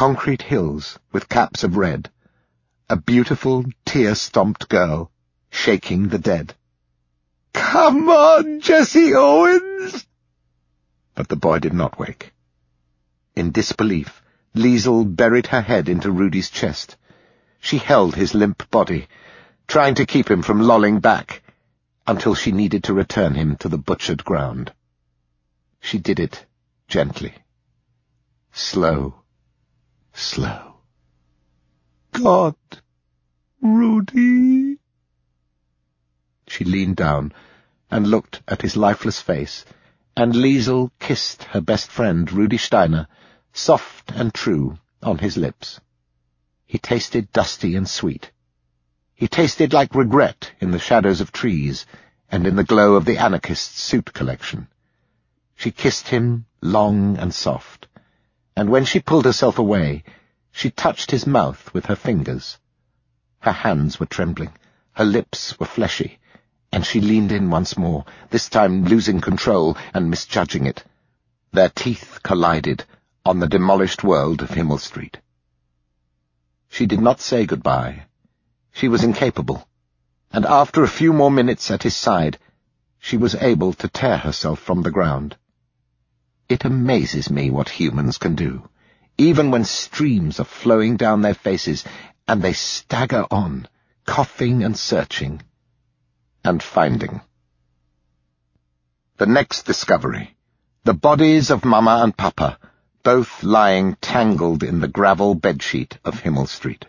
concrete hills with caps of red, a beautiful, tear-stomped girl shaking the dead. "Come on, Jesse Owens!" But the boy did not wake. In disbelief, Liesl buried her head into Rudy's chest. She held his limp body, trying to keep him from lolling back, until she needed to return him to the butchered ground. She did it gently. Slow. "God, Rudy." She leaned down and looked at his lifeless face, and Liesl kissed her best friend, Rudy Steiner, soft and true, on his lips. He tasted dusty and sweet. He tasted like regret in the shadows of trees and in the glow of the anarchist's suit collection. She kissed him long and soft, and when she pulled herself away, she touched his mouth with her fingers. Her hands were trembling, her lips were fleshy, and she leaned in once more, this time losing control and misjudging it. Their teeth collided on the demolished world of Himmel Street. She did not say goodbye. She was incapable, and after a few more minutes at his side, she was able to tear herself from the ground. It amazes me what humans can do, even when streams are flowing down their faces, and they stagger on, coughing and searching, and finding. The next discovery, the bodies of Mama and Papa, both lying tangled in the gravel bedsheet of Himmel Street.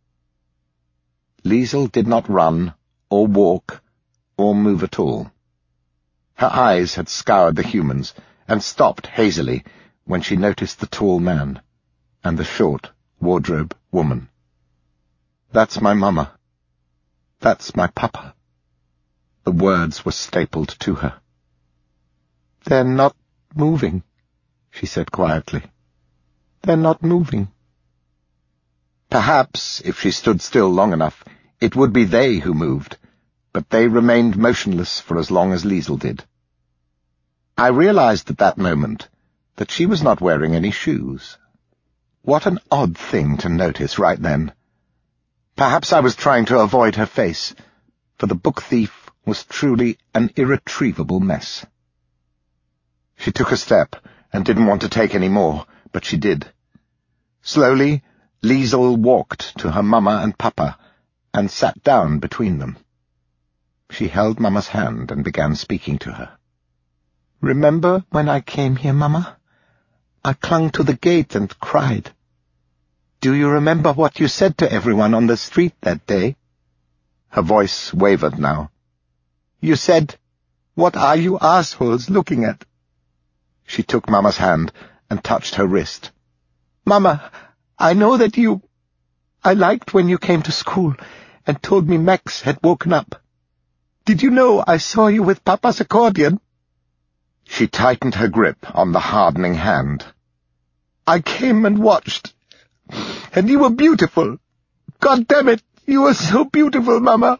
Liesl did not run, or walk, or move at all. Her eyes had scoured the humans, and stopped hazily when she noticed the tall man and the short wardrobe woman. "That's my Mama. That's my Papa." The words were stapled to her. "They're not moving," she said quietly. "They're not moving." Perhaps, if she stood still long enough, it would be they who moved, but they remained motionless for as long as Liesl did. I realized at that moment that she was not wearing any shoes. What an odd thing to notice right then. Perhaps I was trying to avoid her face, for the book thief was truly an irretrievable mess. She took a step and didn't want to take any more, but she did. Slowly, Liesl walked to her Mama and Papa and sat down between them. She held Mama's hand and began speaking to her. "Remember when I came here, Mama? I clung to the gate and cried. Do you remember what you said to everyone on the street that day?" Her voice wavered now. "You said, 'What are you assholes looking at?'" She took Mama's hand and touched her wrist. "Mama, I know that I liked when you came to school and told me Max had woken up. Did you know I saw you with Papa's accordion?" She tightened her grip on the hardening hand. "I came and watched, and you were beautiful. God damn it, you were so beautiful, Mama."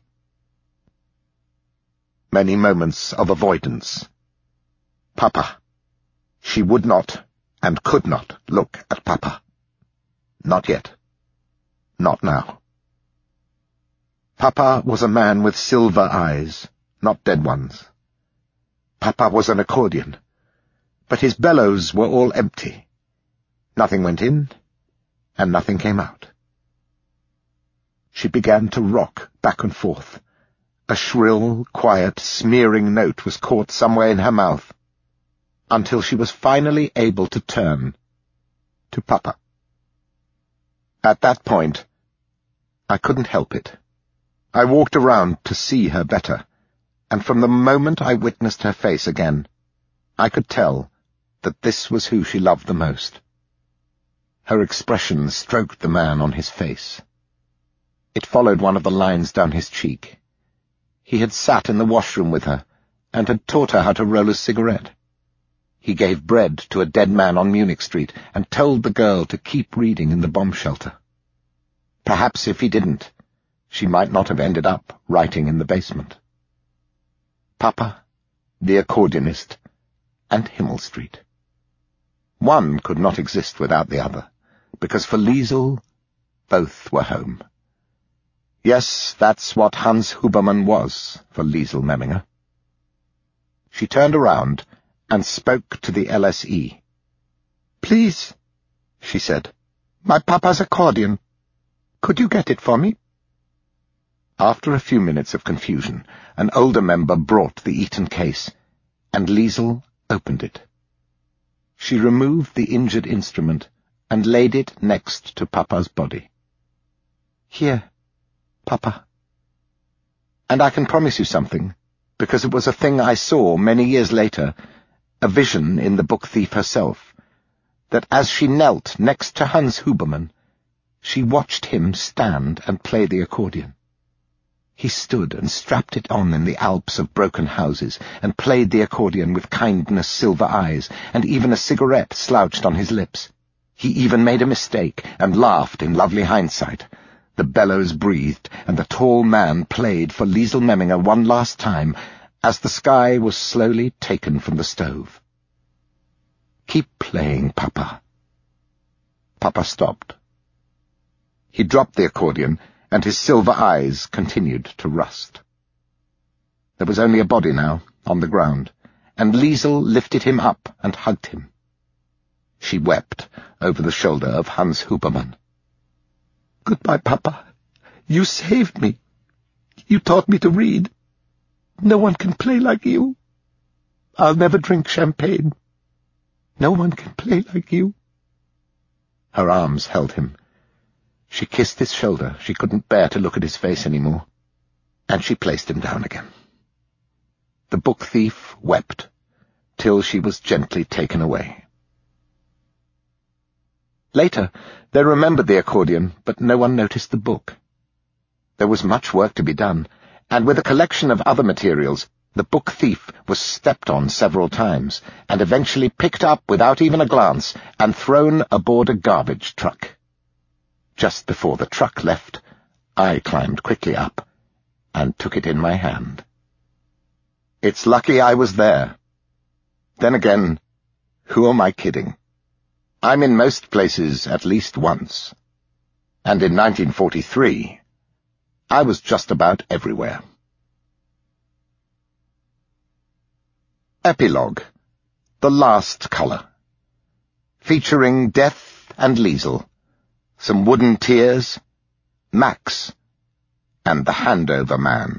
Many moments of avoidance. Papa. She would not and could not look at Papa. Not yet. Not now. Papa was a man with silver eyes, not dead ones. Papa was an accordion, but his bellows were all empty. Nothing went in, and nothing came out. She began to rock back and forth. A shrill, quiet, smearing note was caught somewhere in her mouth, until she was finally able to turn to Papa. At that point, I couldn't help it. I walked around to see her better, and from the moment I witnessed her face again, I could tell that this was who she loved the most. Her expression stroked the man on his face. It followed one of the lines down his cheek. He had sat in the washroom with her, and had taught her how to roll a cigarette. He gave bread to a dead man on Munich Street, and told the girl to keep reading in the bomb shelter. Perhaps if he didn't, she might not have ended up writing in the basement. Papa, the accordionist, and Himmel Street. One could not exist without the other, because for Liesl, both were home. Yes, that's what Hans Huberman was for Liesl Memminger. She turned around and spoke to the LSE. "Please," she said, "my papa's accordion. Could you get it for me?" After a few minutes of confusion, an older member brought the Eton case, and Liesl opened it. She removed the injured instrument and laid it next to Papa's body. "Here, Papa." And I can promise you something, because it was a thing I saw many years later, a vision in the book thief herself, that as she knelt next to Hans Huberman, she watched him stand and play the accordion. He stood and strapped it on in the Alps of broken houses, and played the accordion with kindness silver eyes, and even a cigarette slouched on his lips. He even made a mistake, and laughed in lovely hindsight. The bellows breathed, and the tall man played for Liesl Memminger one last time, as the sky was slowly taken from the stove. "Keep playing, Papa." Papa stopped. He dropped the accordion, and his silver eyes continued to rust. There was only a body now, on the ground, and Liesl lifted him up and hugged him. She wept over the shoulder of Hans Huberman. "Goodbye, Papa. You saved me. You taught me to read. No one can play like you. I'll never drink champagne. No one can play like you." Her arms held him. She kissed his shoulder. She couldn't bear to look at his face any more, and she placed him down again. The book thief wept, till she was gently taken away. Later, they remembered the accordion, but no one noticed the book. There was much work to be done, and with a collection of other materials, the book thief was stepped on several times, and eventually picked up without even a glance, and thrown aboard a garbage truck. Just before the truck left, I climbed quickly up and took it in my hand. It's lucky I was there. Then again, who am I kidding? I'm in most places at least once. And in 1943, I was just about everywhere. Epilogue: The Last Colour. Featuring Death and Liesl, some wooden tears, Max, and the Handover Man.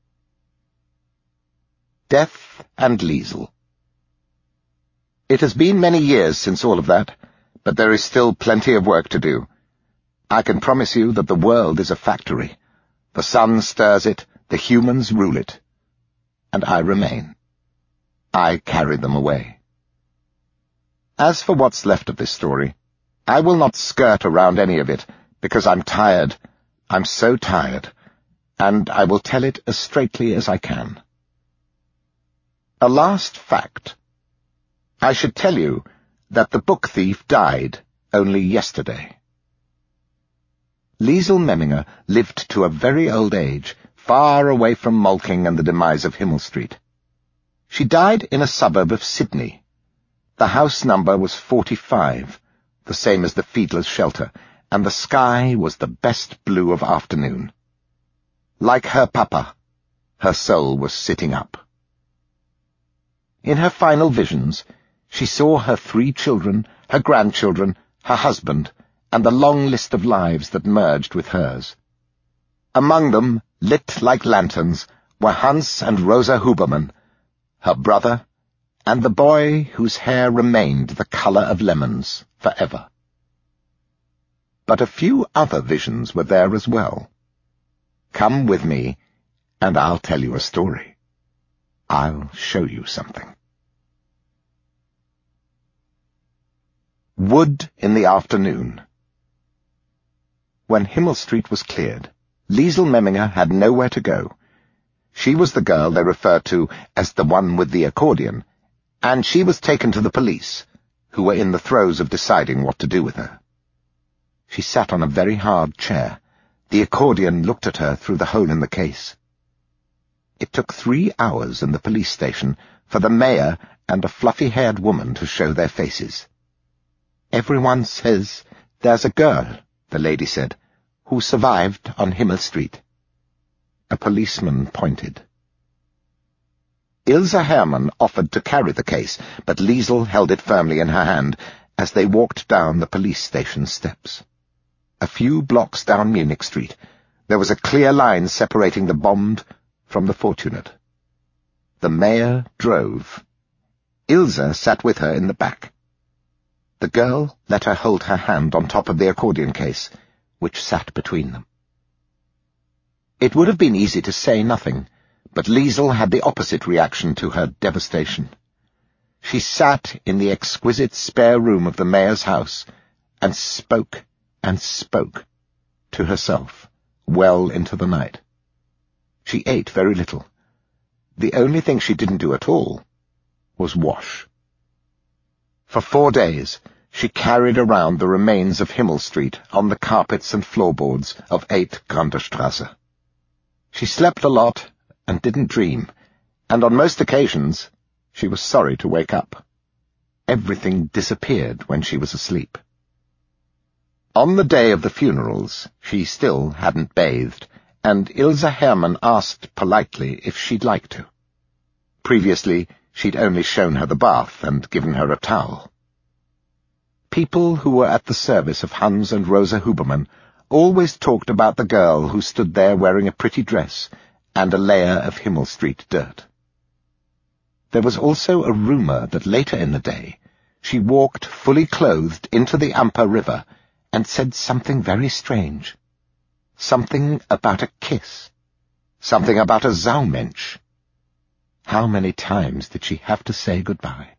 Death and Liesl. It has been many years since all of that, but there is still plenty of work to do. I can promise you that the world is a factory. The sun stirs it, the humans rule it. And I remain. I carry them away. As for what's left of this story, I will not skirt around any of it, because I'm tired. I'm so tired, and I will tell it as straightly as I can. A last fact. I should tell you that the book thief died only yesterday. Liesl Memminger lived to a very old age, far away from Molking and the demise of Himmel Street. She died in a suburb of Sydney. The house number was 45, the same as the Fiedler's shelter, and the sky was the best blue of afternoon. Like her papa, her soul was sitting up. In her final visions, she saw her 3 children, her grandchildren, her husband, and the long list of lives that merged with hers. Among them, lit like lanterns, were Hans and Rosa Huberman, her brother, and the boy whose hair remained the color of lemons forever. But a few other visions were there as well. Come with me, and I'll tell you a story. I'll show you something. Wood in the afternoon. When Himmel Street was cleared, Liesl Memminger had nowhere to go. She was the girl they referred to as the one with the accordion, and she was taken to the police, who were in the throes of deciding what to do with her. She sat on a very hard chair. The accordion looked at her through the hole in the case. It took 3 hours in the police station for the mayor and a fluffy-haired woman to show their faces. "Everyone says "There's a girl," the lady said, "who survived on Himmel Street." A policeman pointed. Ilse Hermann offered to carry the case, but Liesl held it firmly in her hand as they walked down the police station steps. A few blocks down Munich Street, there was a clear line separating the bombed from the fortunate. The mayor drove. Ilse sat with her in the back. The girl let her hold her hand on top of the accordion case, which sat between them. It would have been easy to say nothing, but Liesl had the opposite reaction to her devastation. She sat in the exquisite spare room of the mayor's house and spoke to herself well into the night. She ate very little. The only thing she didn't do at all was wash. For 4 days, she carried around the remains of Himmel Street on the carpets and floorboards of 8 Granderstrasse. She slept a lot and didn't dream, and on most occasions she was sorry to wake up. Everything disappeared when she was asleep. On the day of the funerals, she still hadn't bathed, and Ilse Hermann asked politely if she'd like to. Previously, she'd only shown her the bath and given her a towel. People who were at the service of Hans and Rosa Huberman always talked about the girl who stood there wearing a pretty dress and a layer of Himmel Street dirt. There was also a rumor that later in the day she walked fully clothed into the Amper River and said something very strange. Something about a kiss. Something about a Saumensch. How many times did she have to say goodbye?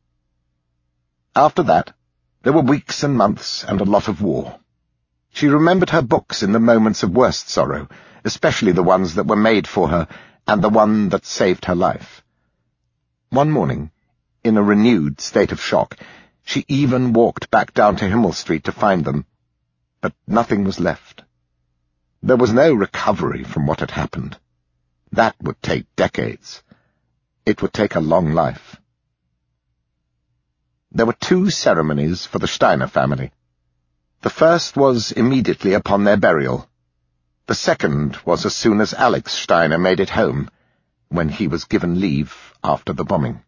After that, there were weeks and months and a lot of war. She remembered her books in the moments of worst sorrow, especially the ones that were made for her and the one that saved her life. One morning, in a renewed state of shock, she even walked back down to Himmel Street to find them, but nothing was left. There was no recovery from what had happened. That would take decades. It would take a long life. There were 2 ceremonies for the Steiner family. The first was immediately upon their burial. The second was as soon as Alex Steiner made it home, when he was given leave after the bombing.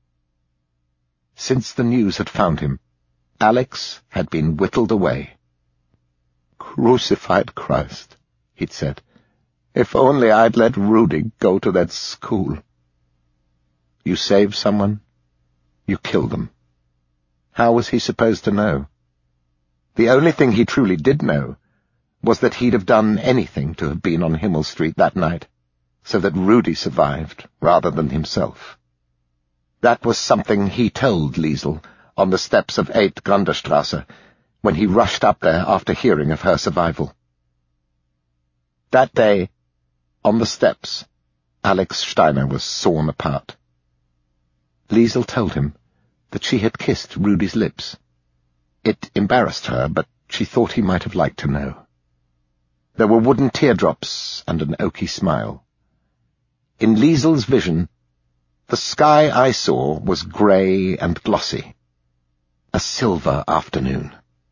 Since the news had found him, Alex had been whittled away. "Crucified Christ," he'd said. "If only I'd let Rudy go to that school." You save someone, you kill them. How was he supposed to know? The only thing he truly did know was that he'd have done anything to have been on Himmel Street that night, so that Rudy survived rather than himself. That was something he told Liesl on the steps of 8 Granderstrasse when he rushed up there after hearing of her survival. That day, on the steps, Alex Steiner was sawn apart. Liesl told him that she had kissed Rudy's lips. It embarrassed her, but she thought he might have liked to know. There were wooden teardrops and an oaky smile. In Liesl's vision, the sky I saw was grey and glossy. A silver afternoon.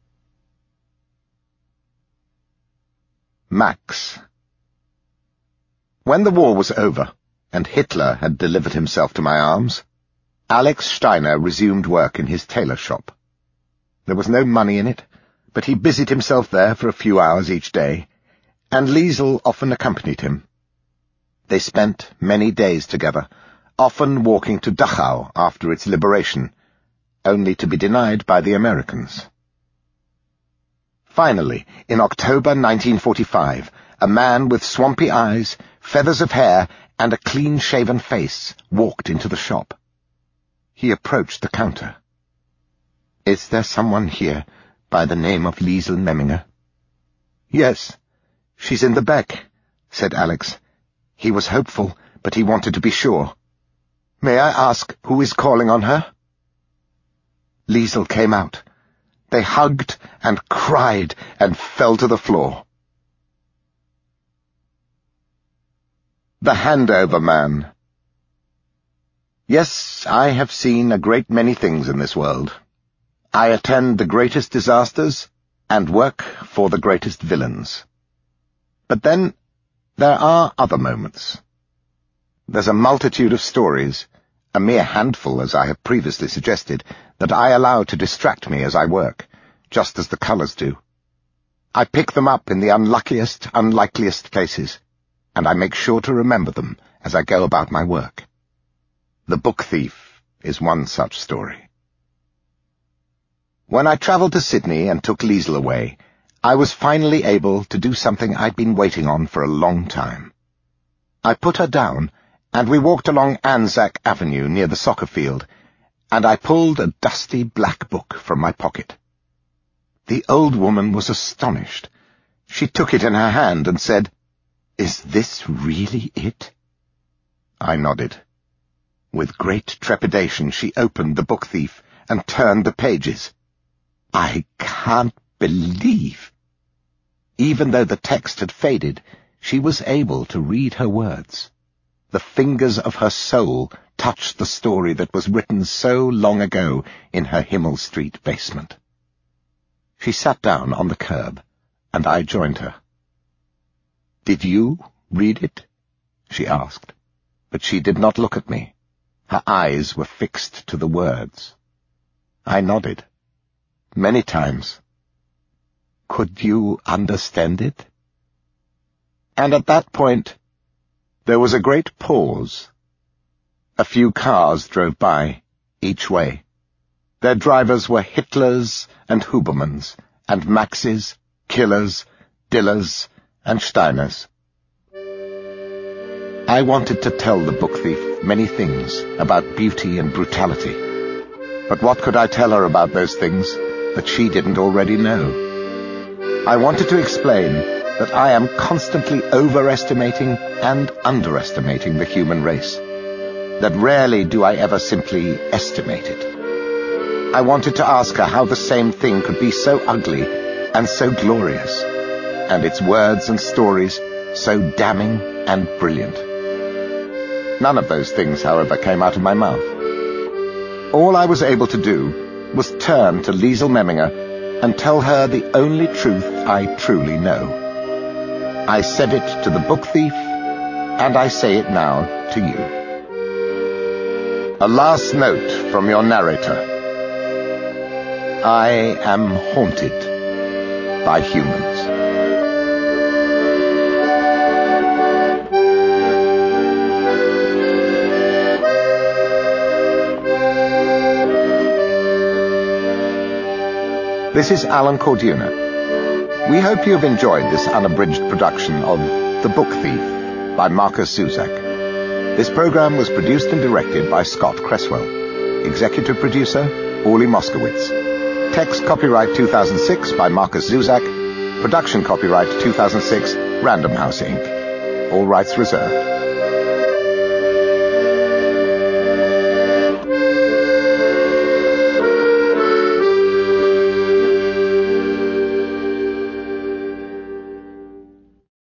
Max. When the war was over, and Hitler had delivered himself to my arms, Alex Steiner resumed work in his tailor shop. There was no money in it, but he busied himself there for a few hours each day, and Liesl often accompanied him. They spent many days together, often walking to Dachau after its liberation, only to be denied by the Americans. Finally, in October 1945, a man with swampy eyes, feathers of hair, and a clean-shaven face walked into the shop. He approached the counter. "Is there someone here by the name of Liesl Memminger?" "Yes, she's in the back," said Alex. He was hopeful, but he wanted to be sure. "May I ask who is calling on her?" Liesl came out. They hugged and cried and fell to the floor. The Handover Man. Yes, I have seen a great many things in this world. I attend the greatest disasters, and work for the greatest villains. But then there are other moments. There's a multitude of stories, a mere handful, as I have previously suggested, that I allow to distract me as I work, just as the colours do. I pick them up in the unluckiest, unlikeliest places, and I make sure to remember them as I go about my work. The Book Thief is one such story. When I travelled to Sydney and took Liesl away, I was finally able to do something I'd been waiting on for a long time. I put her down, and we walked along Anzac Avenue near the soccer field, and I pulled a dusty black book from my pocket. The old woman was astonished. She took it in her hand and said, "Is this really it?" I nodded. With great trepidation she opened The Book Thief and turned the pages. I can't believe. Even though the text had faded, she was able to read her words. The fingers of her soul touched the story that was written so long ago in her Himmel Street basement. She sat down on the curb, and I joined her. "Did you read it?" she asked, but she did not look at me. Her eyes were fixed to the words. I nodded. Many times. "Could you understand it?" And at that point, there was a great pause. A few cars drove by, each way. Their drivers were Hitlers and Hubermans, and Maxes, Killers, Dillers, and Steiners. I wanted to tell the Book Thief many things about beauty and brutality. But what could I tell her about those things that she didn't already know? I wanted to explain that I am constantly overestimating and underestimating the human race, that rarely do I ever simply estimate it. I wanted to ask her how the same thing could be so ugly and so glorious, and its words and stories so damning and brilliant. None of those things, however, came out of my mouth. All I was able to do was turn to Liesl Memminger and tell her the only truth I truly know. I said it to the Book Thief, and I say it now to you. A last note from your narrator. I am haunted by humans. This is Alan Corduna. We hope you have enjoyed this unabridged production of The Book Thief by Marcus Zusak. This program was produced and directed by Scott Cresswell. Executive producer, Uli Moskowitz. Text copyright 2006 by Marcus Zusak. Production copyright 2006, Random House Inc. All rights reserved.